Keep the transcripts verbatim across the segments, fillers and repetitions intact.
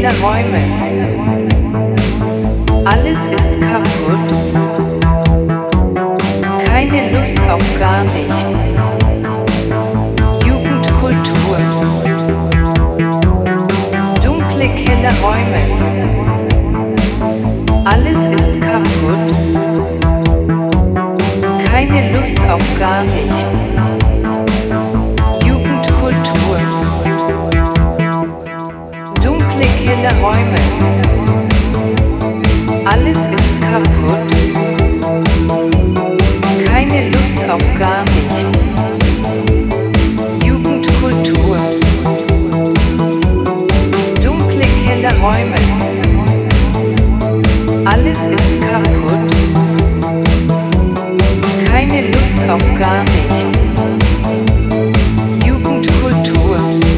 helle Räume. Alles ist kaputt. Keine Lust auf gar nichts. Jugendkultur. Dunkle, helle Räume. Alles ist kaputt. Keine Lust auf gar nichts. Jugendkultur. Dunkle, helle Räume. Alles ist kaputt. Keine Lust auf gar nichts. Jugendkultur. Dunkle, helle Räume. Alles ist kaputt. Keine Lust auf gar nichts. Jugendkultur.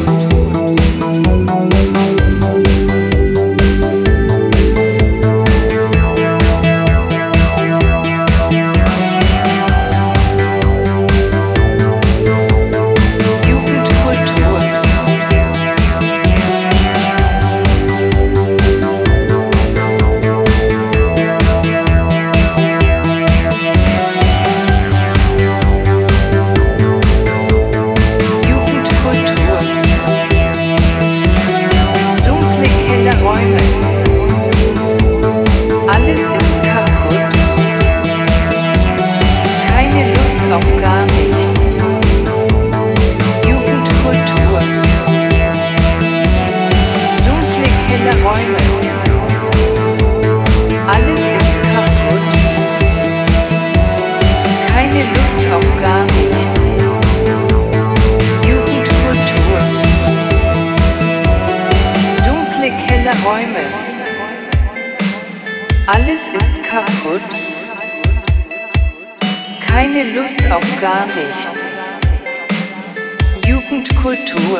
Räume. Alles ist kaputt. Keine Lust auf gar nichts. Jugendkultur.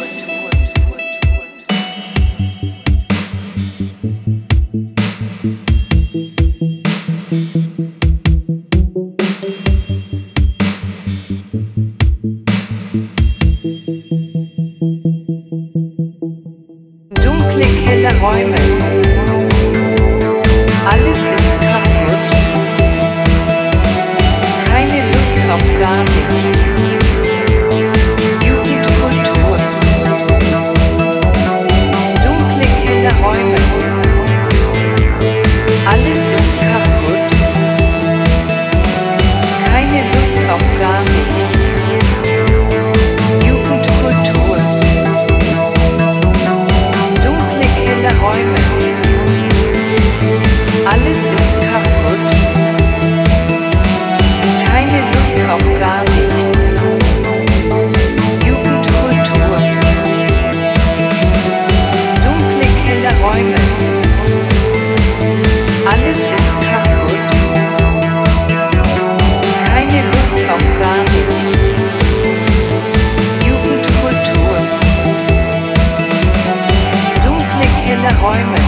Dunkle, helle Räume. Alles ist kaputt. Keine Lust auf gar nichts. Jugendkultur. Dunkle, helle Räume. Alles ist kaputt. Keine Lust auf gar nichts. Jugendkultur. Räume. Alles ist kaputt. Keine Lust auf gar nichts. Jugendkultur. Dunkle, helle Räume. Alles ist kaputt. Keine Lust auf gar nichts. Jugendkultur. Dunkle, helle Räume.